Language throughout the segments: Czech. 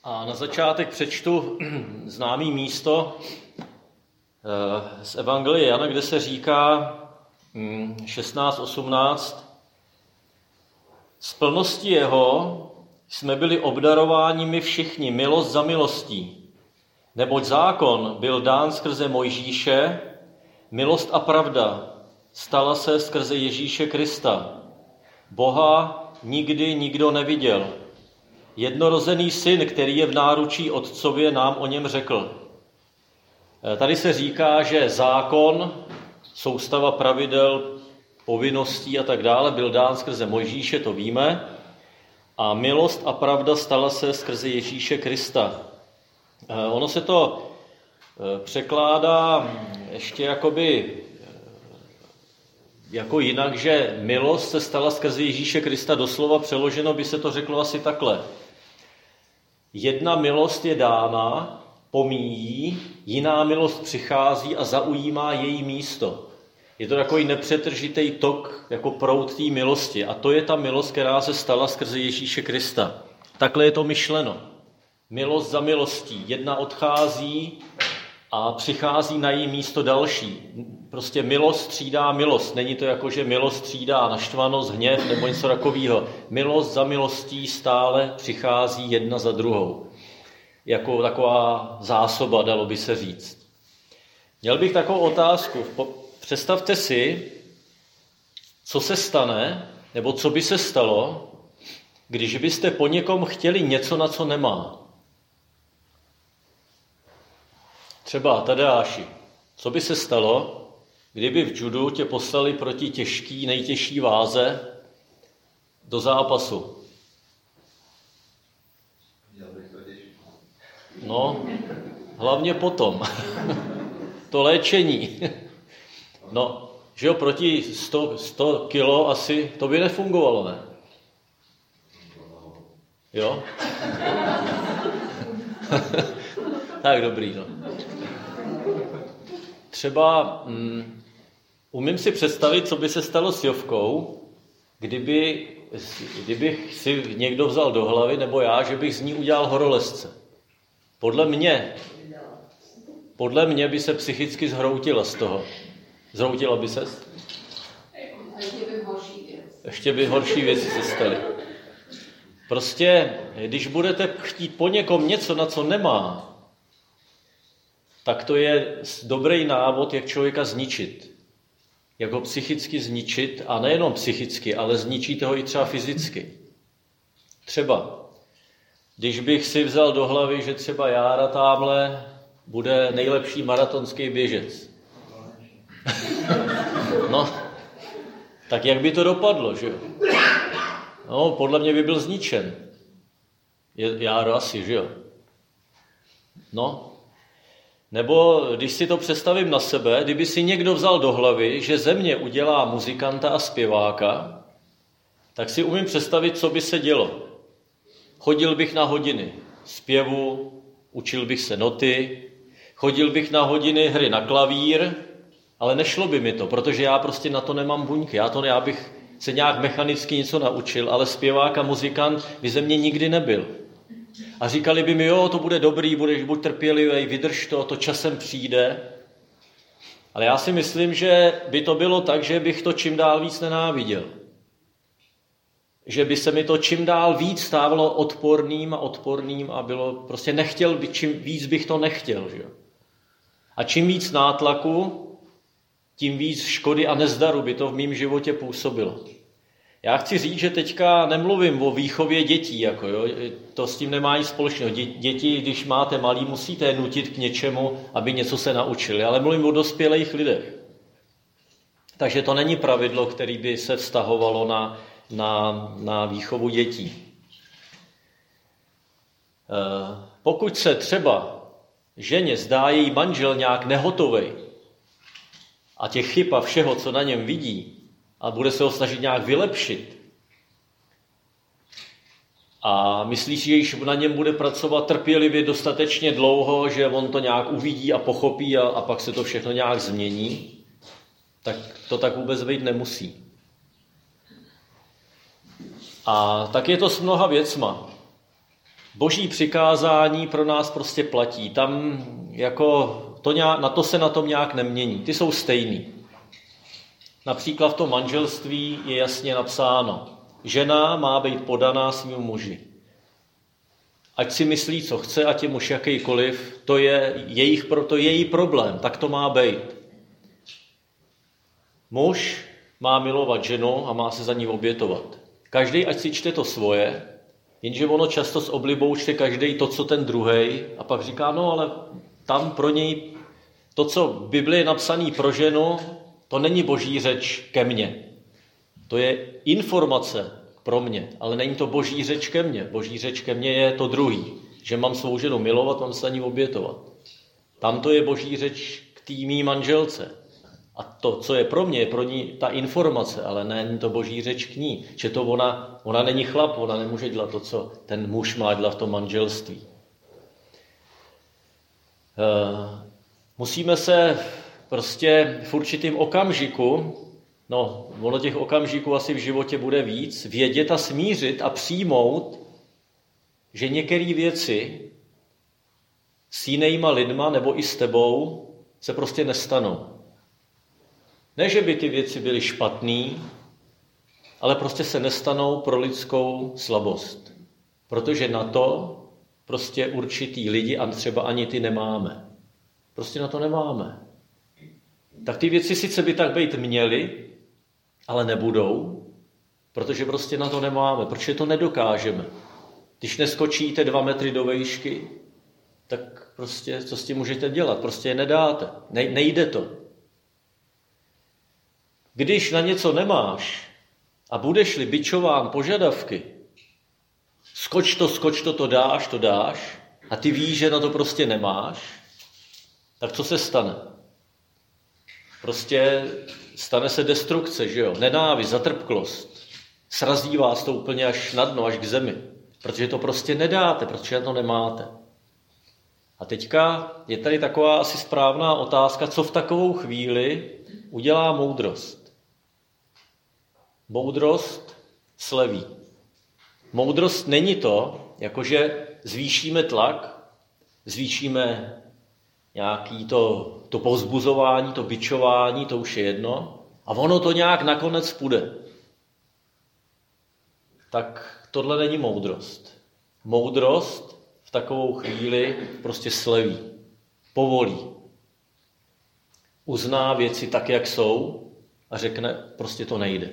A na začátek přečtu známý místo z Evangelie Jana, kde se říká 16:18. Z plnosti jeho jsme byli obdarováni my všichni milost za milostí. Neboť zákon byl dán skrze Mojžíše, milost a pravda stala se skrze Ježíše Krista. Boha nikdy nikdo neviděl. Jednorozený syn, který je v náručí otcově, nám o něm řekl. Tady se říká, že zákon, soustava pravidel, povinností a tak dále byl dán skrze Mojžíše, to víme, a milost a pravda stala se skrze Ježíše Krista. Ono se to překládá ještě jako jinak, že milost se stala skrze Ježíše Krista, doslova přeloženo by se to řeklo asi takhle. Jedna milost je dána, pomíjí, jiná milost přichází a zaujímá její místo. Je to takový nepřetržitý tok, jako proud té milosti. A to je ta milost, která se stala skrze Ježíše Krista. Takhle je to myšleno. Milost za milostí. Jedna odchází a přichází na její místo další. Prostě milost střídá milost. Není to jako, že milost střídá naštvanost, hněv nebo něco takového. Milost za milostí stále přichází jedna za druhou. Jako taková zásoba, dalo by se říct. Měl bych takovou otázku. Představte si, co se stane, nebo co by se stalo, když byste po někom chtěli něco, na co nemá. Třeba Tadeáši, co by se stalo, kdyby v judu tě poslali proti nejtěžší váze do zápasu? No, hlavně potom. To léčení. No, že jo, proti 100 kilo asi to by nefungovalo, ne? Jo? Tak dobrý, no. Třeba umím si představit, co by se stalo s Jovkou, kdybych si někdo vzal do hlavy, nebo já, že bych z ní udělal horolezce. Podle mě by se psychicky zhroutila z toho. Zhroutila by ses? Ještě by horší věci se staly. Prostě, když budete chtít po někom něco, na co nemá, tak to je dobrý návod, jak člověka zničit. Jak ho psychicky zničit, a nejenom psychicky, ale zničíte ho i třeba fyzicky. Třeba, když bych si vzal do hlavy, že třeba Jára támhle bude nejlepší maratonský běžec. No, tak jak by to dopadlo, že jo? No, podle mě by byl zničen. Járo asi, že jo? No, nebo když si to představím na sebe, kdyby si někdo vzal do hlavy, že ze mě udělá muzikanta a zpěváka, tak si umím představit, co by se dělo. Chodil bych na hodiny zpěvu, učil bych se noty, chodil bych na hodiny hry na klavír, ale nešlo by mi to, protože já prostě na to nemám buňky. Já bych se nějak mechanicky něco naučil, ale zpěvák a muzikant by ze mě nikdy nebyl. A říkali by mi, jo, to bude dobrý, buď trpělivý, vydrž to časem přijde. Ale já si myslím, že by to bylo tak, že bych to čím dál víc nenáviděl. Že by se mi to čím dál víc stávalo odporným a bylo, prostě nechtěl by, čím víc bych to nechtěl. Že? A čím víc nátlaku, tím víc škody a nezdaru by to v mém životě působilo. Já chci říct, že teďka nemluvím o výchově dětí, jako jo, to s tím nemá nic společného. Děti, když máte malý, musíte je nutit k něčemu, aby něco se naučili, ale mluvím o dospělých lidech. Takže to není pravidlo, které by se vztahovalo na výchovu dětí. Pokud se třeba ženě zdá její manžel nějak nehotovej a těch chyb a všeho, co na něm vidí, a bude se ho snažit nějak vylepšit a myslí si, že již na něm bude pracovat trpělivě dostatečně dlouho, že on to nějak uvidí a pochopí a pak se to všechno nějak změní, tak to tak vůbec být nemusí. A tak je to s mnoha věcma. Boží přikázání pro nás prostě platí. Tam jako na tom nějak nemění. Ty jsou stejný. Například v tom manželství je jasně napsáno, žena má být podaná svému muži. Ať si myslí, co chce, ať je muž jakýkoliv, to je její problém, tak to má být. Muž má milovat ženu a má se za ní obětovat. Každý, ať si čte to svoje, jenže ono často s oblibou čte každý to, co ten druhej, a pak říká, no ale tam pro něj to, co v Bibli je napsaný pro ženu, to není boží řeč ke mně. To je informace pro mě, ale není to boží řeč ke mně. Boží řeč ke mně je to druhý, že mám svou ženu milovat, mám se za ní obětovat. Tam to je boží řeč k té mý manželce. A to, co je pro mě, je pro ní ta informace, ale není to boží řeč k ní. Že to ona není chlap, ona nemůže dělat to, co ten muž má dělat v tom manželství. Musíme se prostě v určitém okamžiku, ono těch okamžiků asi v životě bude víc, vědět a smířit a přijmout, že některé věci s jinýma lidma nebo i s tebou se prostě nestanou. Ne, že by ty věci byly špatný, ale prostě se nestanou pro lidskou slabost. Protože na to prostě určitý lidi a třeba ani ty nemáme. Prostě na to nemáme. Tak ty věci sice by tak být měly, ale nebudou, protože prostě na to nemáme, protože to nedokážeme. Když neskočíte 2 metry do výšky, tak prostě co s tím můžete dělat? Prostě je nedáte. Nejde to. Když na něco nemáš a budeš-li bičován požadavky, skoč to, to dáš a ty víš, že na to prostě nemáš, tak co se stane? Prostě stane se destrukce, že jo? Nenávist, zatrpklost. Srazí vás to úplně až na dno, až k zemi. Protože to prostě nedáte, protože to nemáte. A teďka je tady taková asi správná otázka, co v takovou chvíli udělá moudrost. Moudrost sleví. Moudrost není to, jakože zvýšíme tlak, zvýšíme nějaký to povzbuzování, to bičování, to už je jedno, a ono to nějak nakonec půjde. Tak tohle není moudrost. Moudrost v takovou chvíli prostě sleví, povolí. Uzná věci tak, jak jsou a řekne, prostě to nejde.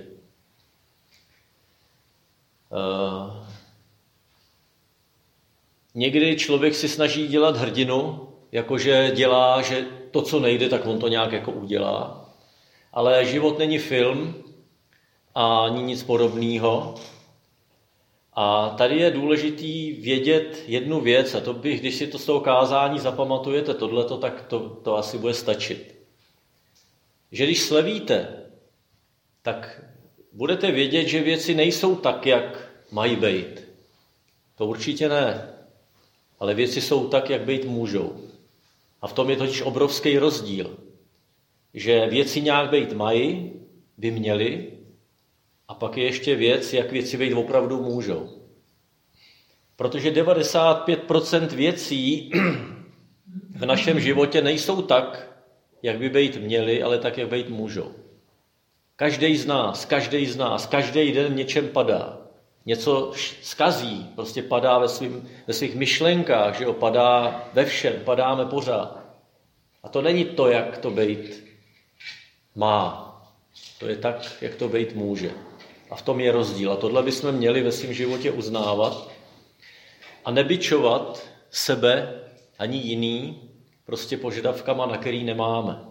Někdy člověk si snaží dělat hrdinu, jakože dělá, že to, co nejde, tak on to nějak jako udělá. Ale život není film a ani nic podobného. A tady je důležitý vědět jednu věc, a to bych, když si to z toho kázání zapamatujete tohleto, tak to asi bude stačit. Že když slevíte, tak budete vědět, že věci nejsou tak, jak mají být. To určitě ne. Ale věci jsou tak, jak být můžou. A v tom je totiž obrovský rozdíl. Že věci nějak být mají, by měly, a pak je ještě věc, jak věci být opravdu můžou. Protože 95% věcí v našem životě nejsou tak, jak by být měly, ale tak, jak být můžou. Každý z nás, každý den v něčem padá. Něco zkazí, prostě padá ve svých myšlenkách, že jo, padá ve všem, padáme pořád. A to není to, jak to být má. To je tak, jak to být může. A v tom je rozdíl. A tohle bychom měli ve svém životě uznávat a nebičovat sebe ani jiný prostě požadavkama, na který nemáme.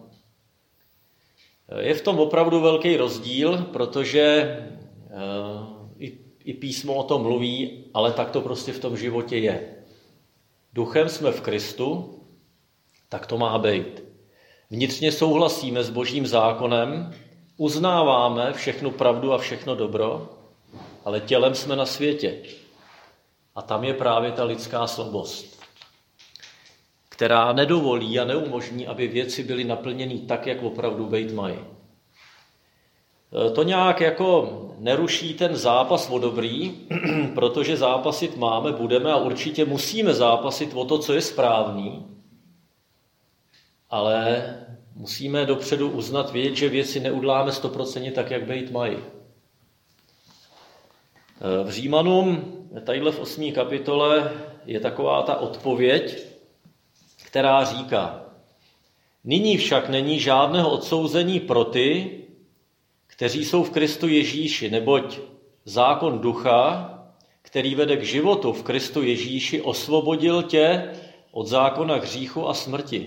Je v tom opravdu velký rozdíl, protože i písmo o tom mluví, ale tak to prostě v tom životě je. Duchem jsme v Kristu, tak to má být. Vnitřně souhlasíme s Božím zákonem, uznáváme všechnu pravdu a všechno dobro, ale tělem jsme na světě. A tam je právě ta lidská slabost, která nedovolí a neumožní, aby věci byly naplněny tak, jak opravdu být mají. To nějak jako neruší ten zápas o dobrý, protože zápasit máme, budeme a určitě musíme zápasit o to, co je správný, ale musíme dopředu uznat, vědět, že věci neudláme 100% tak, jak být mají. V Římanům, tadyhle v 8. kapitole, je taková ta odpověď, která říká: Nyní však není žádného odsouzení pro ty, kteří jsou v Kristu Ježíši, neboť zákon ducha, který vede k životu v Kristu Ježíši, osvobodil tě od zákona hříchu a smrti.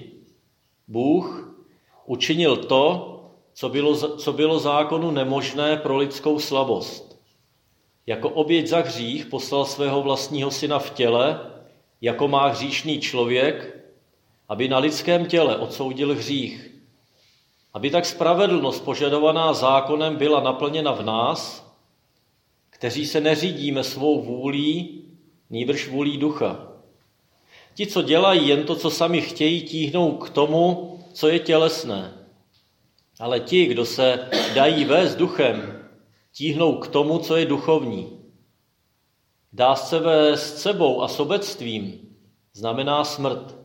Bůh učinil to, co bylo zákonu nemožné pro lidskou slabost. Jako oběť za hřích poslal svého vlastního syna v těle, jako má hříšný člověk, aby na lidském těle odsoudil hřích. Aby tak spravedlnost požadovaná zákonem byla naplněna v nás, kteří se neřídíme svou vůlí, nýbrž vůlí ducha. Ti, co dělají jen to, co sami chtějí, tíhnou k tomu, co je tělesné. Ale ti, kdo se dají vést duchem, tíhnou k tomu, co je duchovní. Dát se vést sebou a sobectvím znamená smrt.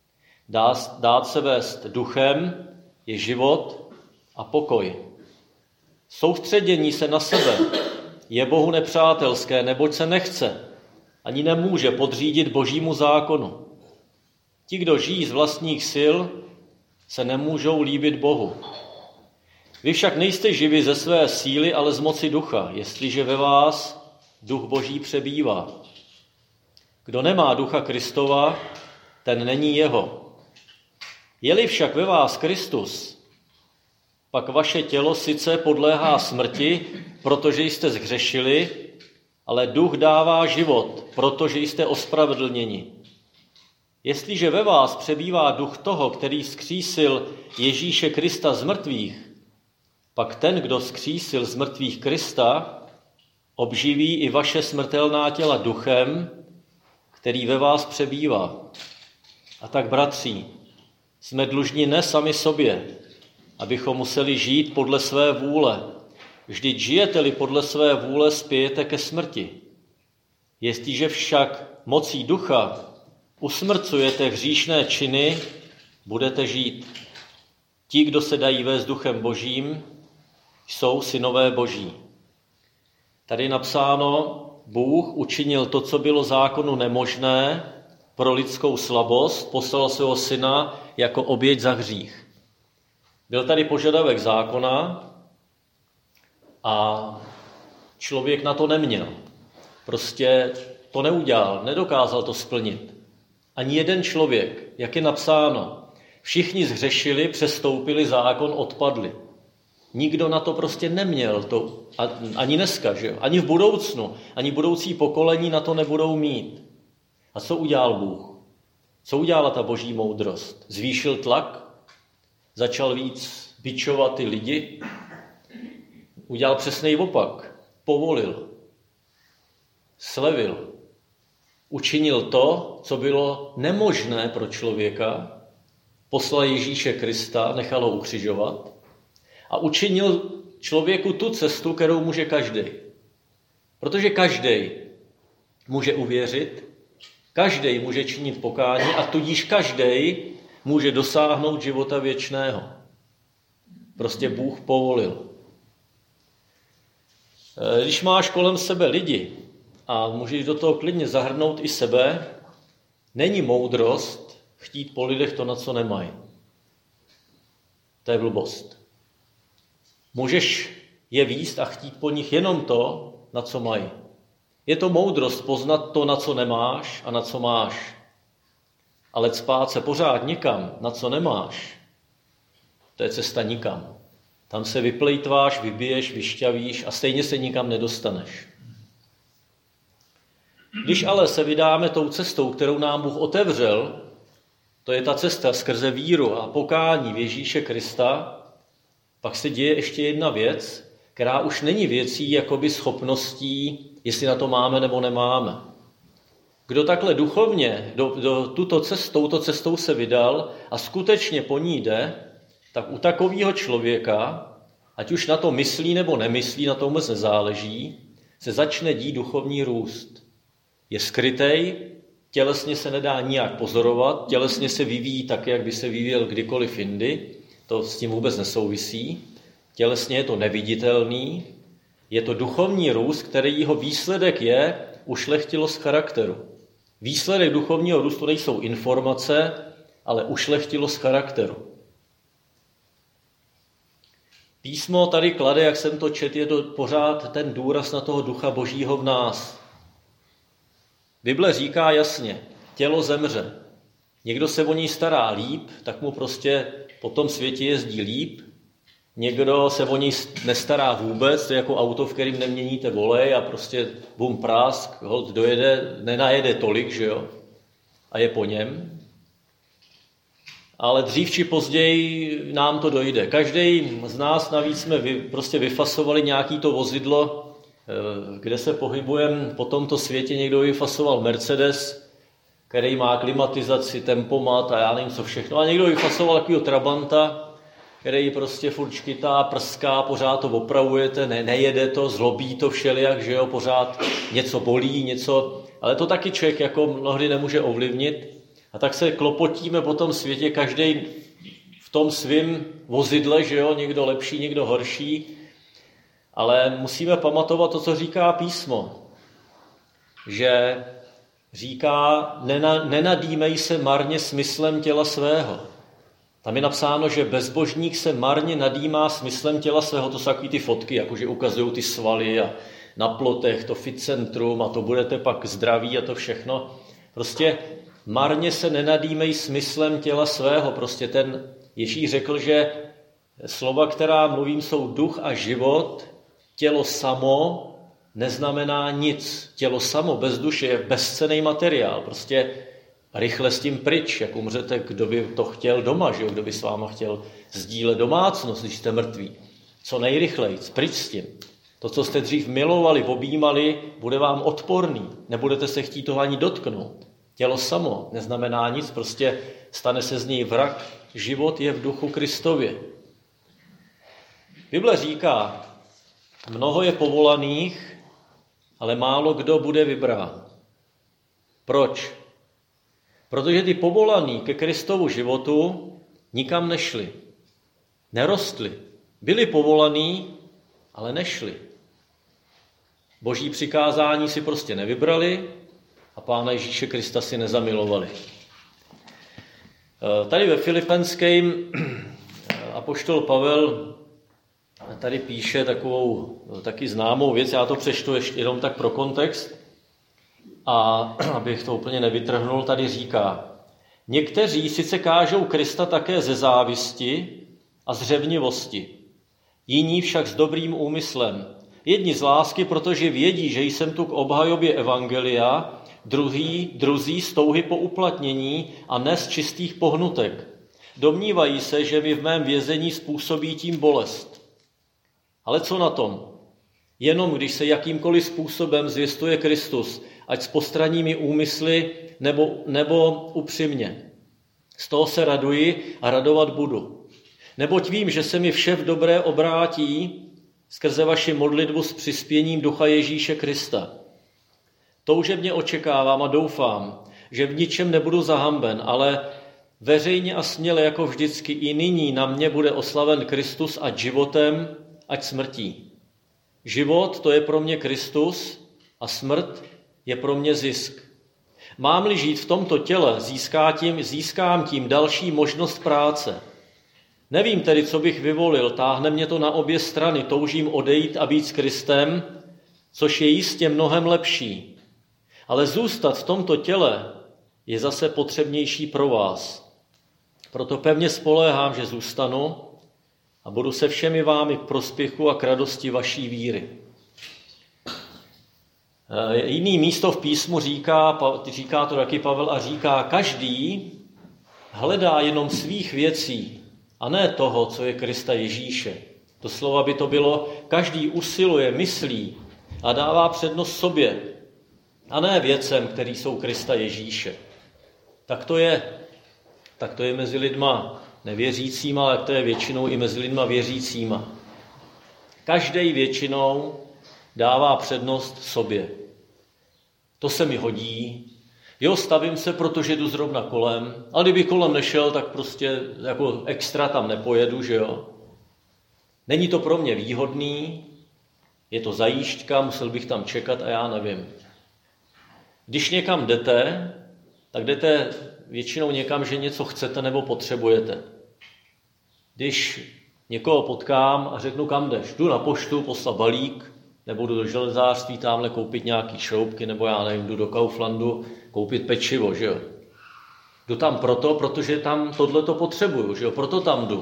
Dát se vést duchem je život a pokoj. Soustředění se na sebe je Bohu nepřátelské, neboť se nechce ani nemůže podřídit Božímu zákonu. Ti, kdo žijí z vlastních sil, se nemůžou líbit Bohu. Vy však nejste živi ze své síly, ale z moci ducha, jestliže ve vás duch Boží přebývá. Kdo nemá ducha Kristova, ten není jeho. Je-li však ve vás Kristus, pak vaše tělo sice podléhá smrti, protože jste zhřešili, ale duch dává život, protože jste ospravedlněni. Jestliže ve vás přebývá duch toho, který vzkřísil Ježíše Krista z mrtvých, pak ten, kdo vzkřísil z mrtvých Krista, obživí i vaše smrtelná těla duchem, který ve vás přebývá. A tak, bratři, jsme dlužni ne sami sobě, abychom museli žít podle své vůle. Vždyť žijete-li podle své vůle, spějete ke smrti. Jestliže však mocí ducha usmrcujete hříšné činy, budete žít. Ti, kdo se dají vést duchem Božím, jsou synové Boží. Tady je napsáno, Bůh učinil to, co bylo zákonu nemožné pro lidskou slabost, poslal svého syna jako oběť za hřích. Byl tady požadavek zákona a člověk na to neměl. Prostě to neudělal, nedokázal to splnit. Ani jeden člověk, jak je napsáno, všichni zhřešili, přestoupili zákon, odpadli. Nikdo na to prostě neměl, to, ani dneska, že jo? Ani v budoucnu, ani budoucí pokolení na to nebudou mít. A co udělal Bůh? Co udělala ta boží moudrost? Zvýšil tlak? Začal víc bičovat ty lidi? Udělal přesnej opak. Povolil. Slevil. Učinil to, co bylo nemožné pro člověka. Poslal Ježíše Krista, nechal ho ukřižovat a učinil člověku tu cestu, kterou může každý. Protože každý může uvěřit, každý může činit pokání a tudíž každý může dosáhnout života věčného. Prostě Bůh povolil. Když máš kolem sebe lidi a můžeš do toho klidně zahrnout i sebe, není moudrost chtít po lidech to, na co nemají. To je blbost. Můžeš je víst a chtít po nich jenom to, na co mají. Je to moudrost poznat to, na co nemáš a na co máš. Ale cpát se pořád nikam, na co nemáš, to je cesta nikam. Tam se vyplejtváš, vybiješ, vyšťavíš a stejně se nikam nedostaneš. Když ale se vydáme tou cestou, kterou nám Bůh otevřel, to je ta cesta skrze víru a pokání v Ježíše Krista, pak se děje ještě jedna věc, která už není věcí jakoby schopností, jestli na to máme nebo nemáme. Kdo takhle duchovně touto cestou se vydal a skutečně po ní jde, tak u takového člověka, ať už na to myslí nebo nemyslí, na tom vůbec nezáleží, se začne dít duchovní růst. Je skrytej, tělesně se nedá nijak pozorovat, tělesně se vyvíjí tak, jak by se vyvíjel kdykoliv jindy, to s tím vůbec nesouvisí. Tělesně je to neviditelný, je to duchovní růst, který jeho výsledek je ušlechtilost charakteru. Výsledek duchovního růstu nejsou informace, ale ušlechtilost charakteru. Písmo tady klade, jak jsem to četl, je to pořád ten důraz na toho ducha božího v nás. Bible říká jasně, tělo zemře. Někdo se o něj stará líp, tak mu prostě po tom světě jezdí líp. Někdo se o něj nestará vůbec, to je jako auto, v kterým neměníte volej a prostě bum prásk, holt dojede, nenajede tolik, že jo, a je po něm. Ale dřív či později nám to dojde. Každý z nás navíc jsme prostě vyfasovali nějaký to vozidlo, kde se pohybujeme po tomto světě. Někdo vyfasoval Mercedes, který má klimatizaci, tempomat a já nevím co všechno. A někdo vyfasoval takovýho Trabanta, který prostě furt škytá, prská, pořád to opravujete, nejede to, zlobí to všelijak, že jo, pořád něco bolí, něco, ale to taky člověk jako mnohdy nemůže ovlivnit. A tak se klopotíme po tom světě, každý v tom svým vozidle, že jo, někdo lepší, někdo horší, ale musíme pamatovat to, co říká písmo, že říká, nenadýmej se marně smyslem těla svého. Tam je napsáno, že bezbožník se marně nadýmá smyslem těla svého. To jsou takový ty fotky, jakože ukazují ty svaly a na plotech, to fit centrum a to budete pak zdraví a to všechno. Prostě marně se nenadýmej smyslem těla svého. Prostě ten Ježíš řekl, že slova, která mluvím, jsou duch a život. Tělo samo neznamená nic. Tělo samo bez duše je bezcenný materiál. Prostě rychle s tím pryč, jak umřete, kdo by to chtěl doma, že jo? Kdo by s váma chtěl sdílet domácnost, když jste mrtví. Co nejrychleji, pryč s tím. To, co jste dřív milovali, objímali, bude vám odporný. Nebudete se chtít toho ani dotknout. Tělo samo neznamená nic, prostě stane se z něj vrak. Život je v duchu Kristově. Bible říká, mnoho je povolaných, ale málo kdo bude vybrán. Proč? Protože ty povolaní ke Kristovu životu nikam nešli. Nerostli. Byli povolaní, ale nešli. Boží přikázání si prostě nevybrali a Pána Ježíše Krista si nezamilovali. Tady ve Filipenském apoštol Pavel tady píše takovou taky známou věc, já to přečtu ještě jenom tak pro kontext, a abych to úplně nevytrhnul, tady říká, někteří sice kážou Krista také ze závisti a z řevnivosti, jiní však s dobrým úmyslem. Jedni z lásky, protože vědí, že jsem tu k obhajobě evangelia, druzí z touhy po uplatnění a ne z čistých pohnutek. Domnívají se, že mi v mém vězení způsobí tím bolest. Ale co na tom? Jenom když se jakýmkoliv způsobem zvěstuje Kristus, ať s postranními úmysly nebo upřímně. Z toho se raduji a radovat budu. Neboť vím, že se mi vše v dobré obrátí skrze vaši modlitbu s přispěním Ducha Ježíše Krista. Toužebně očekávám a doufám, že v ničem nebudu zahamben, ale veřejně a směle jako vždycky i nyní na mě bude oslaven Kristus ať životem, ať smrtí. Život to je pro mě Kristus a smrt je pro mě zisk. Mám-li žít v tomto těle, získám tím další možnost práce. Nevím tedy, co bych vyvolil, táhne mě to na obě strany, toužím odejít a být s Kristem, což je jistě mnohem lepší. Ale zůstat v tomto těle je zase potřebnější pro vás. Proto pevně spoléhám, že zůstanu a budu se všemi vámi k prospěchu a k radosti vaší víry. Jiný místo v písmu říká to taky Pavel a říká, každý hledá jenom svých věcí a ne toho, co je Krista Ježíše. To slova by to bylo, každý usiluje, myslí a dává přednost sobě a ne věcem, které jsou Krista Ježíše. Tak to je mezi lidma nevěřícíma, ale to je většinou i mezi lidma věřícíma. Každý většinou dává přednost sobě. To se mi hodí. Jo, stavím se, protože jdu zrovna kolem, ale kdyby kolem nešel, tak prostě jako extra tam nepojedu, že jo. Není to pro mě výhodný, je to zajížďka, musel bych tam čekat a já nevím. Když někam jdete, tak jdete většinou někam, že něco chcete nebo potřebujete. Když někoho potkám a řeknu, kam jdeš, jdu na poštu, poslat balík, nebo jdu do železářství tamhle koupit nějaký šroubky, nebo já nevím, jdu do Kauflandu koupit pečivo, že jo. Jdu tam protože tam tohleto potřebuju, že jo, proto tam jdu.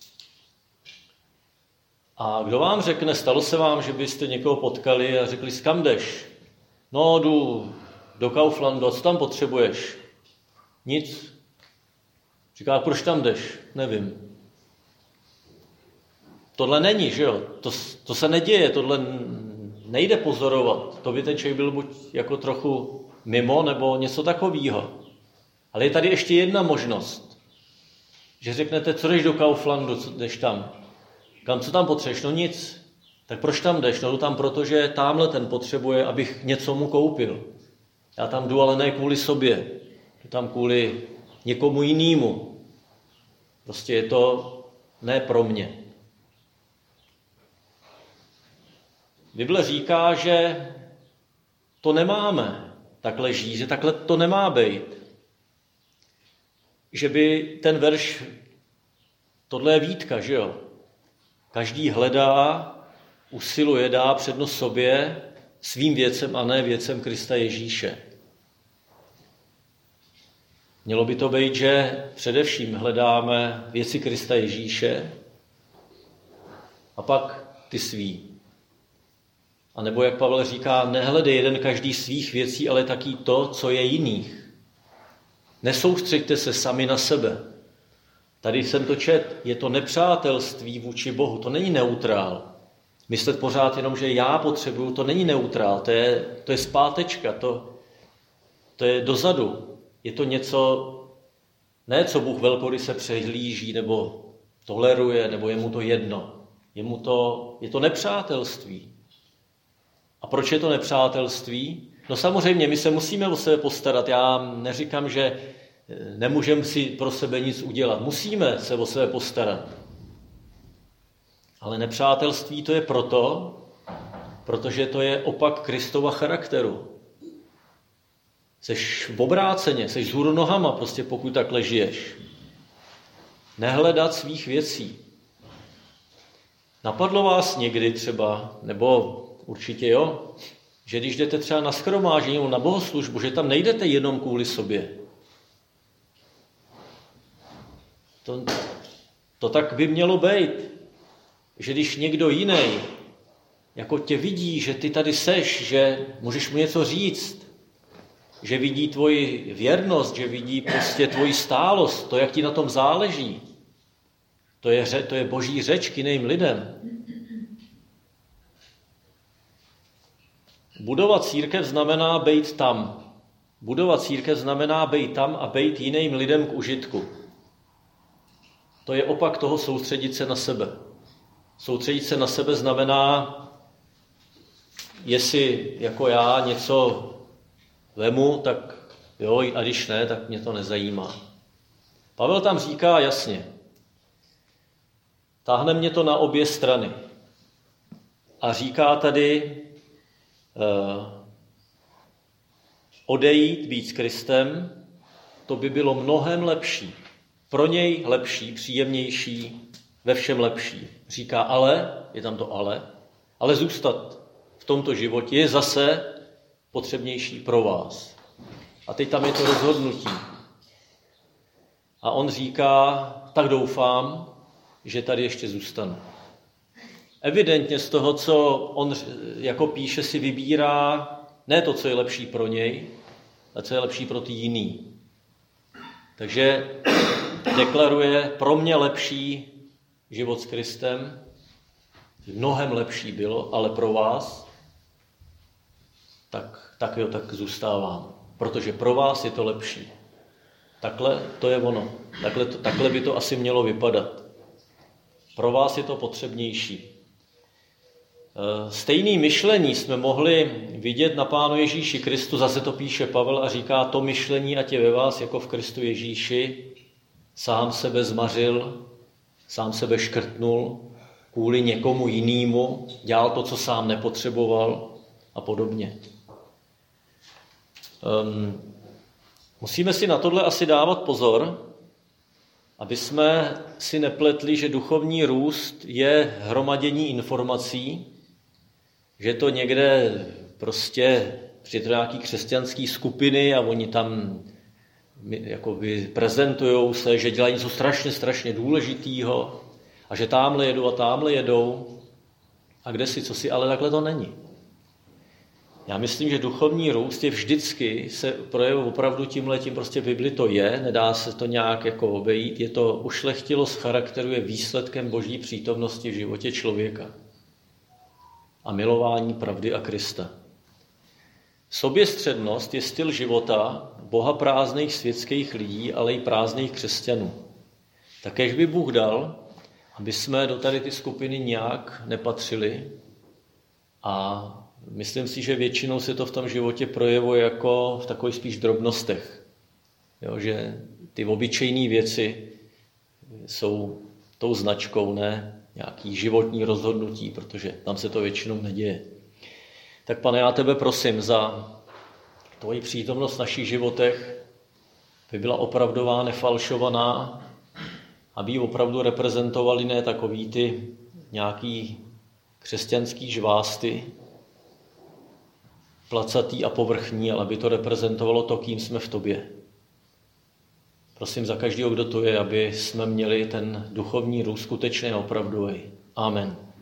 A kdo vám řekne, stalo se vám, že byste někoho potkali a řekli, kam jdeš? No, jdu do Kauflandu, a co tam potřebuješ? Nic. Říká, proč tam jdeš? Nevím. Tohle není, že jo? To se neděje, tohle nejde pozorovat. To by ten člověk byl buď jako trochu mimo, nebo něco takového. Ale je tady ještě jedna možnost. Že řeknete, co jdeš do Kauflandu, co jdeš tam? Co tam potřebuješ? No nic. Tak proč tam jdeš? No jdu tam, protože tamhle ten potřebuje, abych něco mu koupil. Já tam jdu, ale ne kvůli sobě. Jdu tam kvůli někomu jinému. Prostě je to ne pro mě. Bible říká, že to nemáme takhle žít, že takhle to nemá být. Že by ten verš, tohle je výtka, že jo? Každý hledá, usiluje, dá přednost sobě, svým věcem a ne věcem Krista Ježíše. Mělo by to být, že především hledáme věci Krista Ježíše a pak ty svý. A nebo jak Pavel říká, nehledej jeden každý svých věcí, ale taky to, co je jiných. Nesoustřeďte se sami na sebe. Tady jsem to čet, je to nepřátelství vůči Bohu, to není neutrál. Myslet pořád jenom, že já potřebuju, to není neutrál, to je zpátečka, to je dozadu. Je to něco, ne co Bůh velkoryse přehlíží, nebo toleruje, nebo je mu to jedno. Je to nepřátelství. A proč je to nepřátelství? No samozřejmě, my se musíme o sebe postarat. Já neříkám, že nemůžeme si pro sebe nic udělat. Musíme se o sebe postarat. Ale nepřátelství to je protože to je opak Kristova charakteru. Seš v obráceně, seš vzhůru nohama, prostě pokud takhle žiješ. Nehledat svých věcí. Napadlo vás někdy třeba, nebo určitě jo, že když jdete třeba na shromáždění nebo na bohoslužbu, že tam nejdete jenom kvůli sobě. To tak by mělo být, že když někdo jiný jako tě vidí, že ty tady seš, že můžeš mu něco říct, že vidí tvoji věrnost, že vidí prostě tvoji stálost, to, jak ti na tom záleží, to je boží řeč k jiným lidem. Budovat církev znamená být tam. Budovat církev znamená být tam a být jiným lidem k užitku. To je opak toho soustředit se na sebe. Soustředit se na sebe znamená, jestli jako já něco vemu, tak jo, a když ne, tak mě to nezajímá. Pavel tam říká jasně, táhne mě to na obě strany. A říká tady, odejít, být s Kristem, to by bylo mnohem lepší. Pro něj lepší, příjemnější, ve všem lepší. Říká ale, je tam to ale zůstat v tomto životě je zase potřebnější pro vás. A teď tam je to rozhodnutí. A on říká, tak doufám, že tady ještě zůstanu. Evidentně z toho, co on jako píše, si vybírá ne to, co je lepší pro něj, ale co je lepší pro ty jiný. Takže deklaruje pro mě lepší život s Kristem, mnohem lepší bylo, ale pro vás, tak zůstávám. Protože pro vás je to lepší. Takhle to je ono. Takhle by to asi mělo vypadat. Pro vás je to potřebnější. Stejné myšlení jsme mohli vidět na Pánu Ježíši Kristu, zase to píše Pavel a říká, to myšlení ať je ve vás jako v Kristu Ježíši, sám sebe zmařil, sám sebe škrtnul, kvůli někomu jinému, dělal to, co sám nepotřeboval a podobně. Musíme si na tohle asi dávat pozor, aby jsme si nepletli, že duchovní růst je hromadění informací, že to někde prostě při nějaký křesťanský skupiny a oni tam jakoby prezentujou se, že dělají něco strašně důležitýho a že tamhle jedou a kde si, co si, ale takhle to není. Já myslím, že duchovní růst je vždycky, se projevuje opravdu tímhletím, prostě v Bibli to je, nedá se to nějak jako obejít, je to ušlechtilost charakteru, je výsledkem Boží přítomnosti v životě člověka a milování pravdy a Krista. Soběstřednost je styl života boha prázdných světských lidí, ale i prázdných křesťanů. Takéž by Bůh dal, aby jsme do tady ty skupiny nějak nepatřili a myslím si, že většinou se to v tom životě projevuje jako v takových spíš drobnostech. Jo, že ty obyčejné věci jsou tou značkou, ne nějaký životní rozhodnutí, protože tam se to většinou neděje. Tak Pane, já tebe prosím za tvoji přítomnost v našich životech, aby byla opravdová, nefalšovaná, aby ji opravdu reprezentovali ne takový ty nějaký křesťanský žvásty, placatý a povrchní, ale aby to reprezentovalo to, kým jsme v tobě. Prosím za každého, kdo to je, aby jsme měli ten duchovní růst skutečně opravdový. Amen.